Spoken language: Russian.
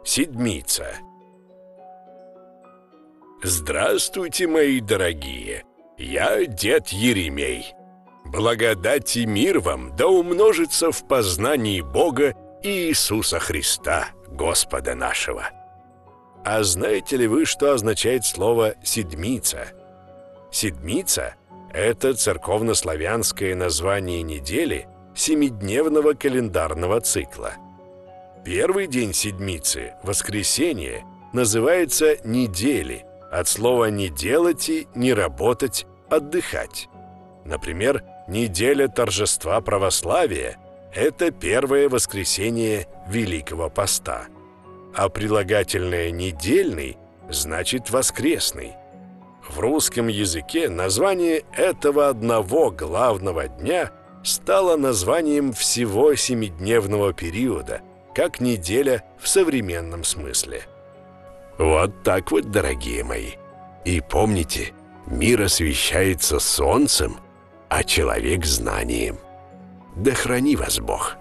Седмица. Здравствуйте, мои дорогие! Я дед Еремей. Благодать и мир вам да умножится в познании Бога и Иисуса Христа, Господа нашего. А знаете ли вы, что означает слово «седмица»? Седмица – это церковнославянское название недели семидневного календарного цикла. Первый день седмицы, воскресенье, называется недели, от слова «не делать» и «не работать», «отдыхать». Например, неделя торжества православия – это первое воскресенье Великого Поста, а прилагательное «недельный» значит «воскресный». В русском языке название этого одного главного дня стало названием всего семидневного периода, как неделя в современном смысле. Вот так вот, дорогие мои. И помните, мир освещается солнцем, а человек знанием. Да храни вас Бог!